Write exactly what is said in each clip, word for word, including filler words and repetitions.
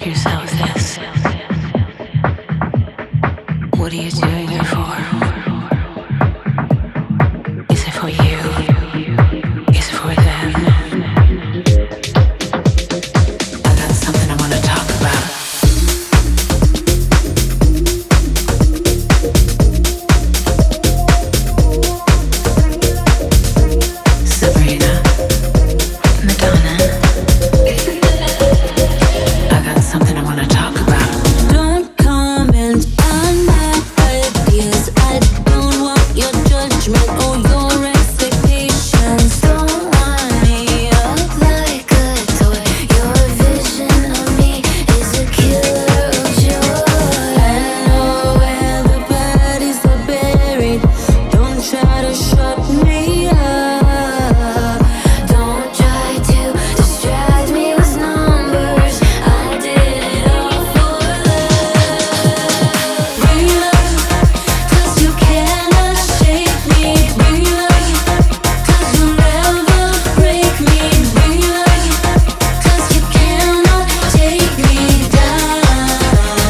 yourself this. What are you doing it for? Is it for you? Is it for them? I got something I want to talk about. Sabrina, Madonna. I got something I want to talk about. Don't comment on my ideas. I don't want your judgment or your expectations. Don't want me up like a toy. Your vision of me is a killer of joy. I know where the bodies are buried. Don't try to shut me up. Don't try to distract me with numbers. I did it all for love. Bring love, 'cause you cannot shake me. Bring love, 'cause you'll never break me. Bring love, 'cause you cannot take me down.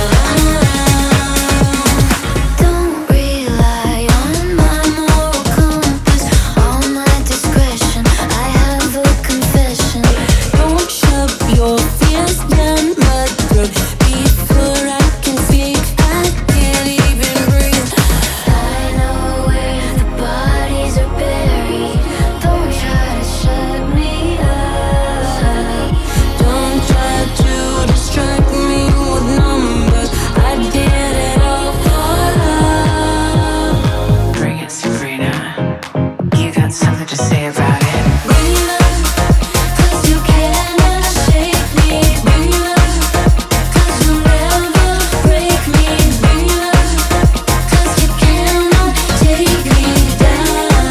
Don't rely on my moral compass, on my discretion. I have a confession. Don't shove your fears down my throat before I can speak. I can't even breathe. I know where the bodies are buried. Don't try to shut me up. Don't try to distract me with numbers. I did it all for love. Bring it, Sabrina. You got something to say about it. Bring love, 'cause you cannot shake me. Bring love, 'cause you'll never break me. Bring love, 'cause you cannot take me down.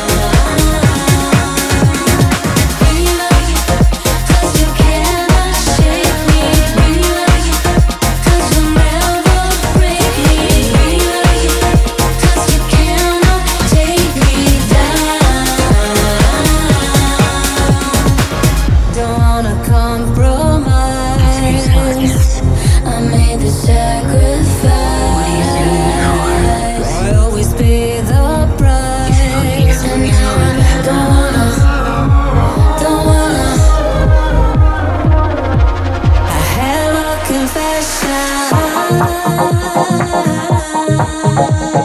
Bring love, 'cause you cannot shake me. Bring love, 'cause you'll never break me. Bring love, 'cause you cannot take me down. Don't wanna compromise. I made the sacrifice. I always pay the price. And now I don't wanna, don't wanna. I have a confession.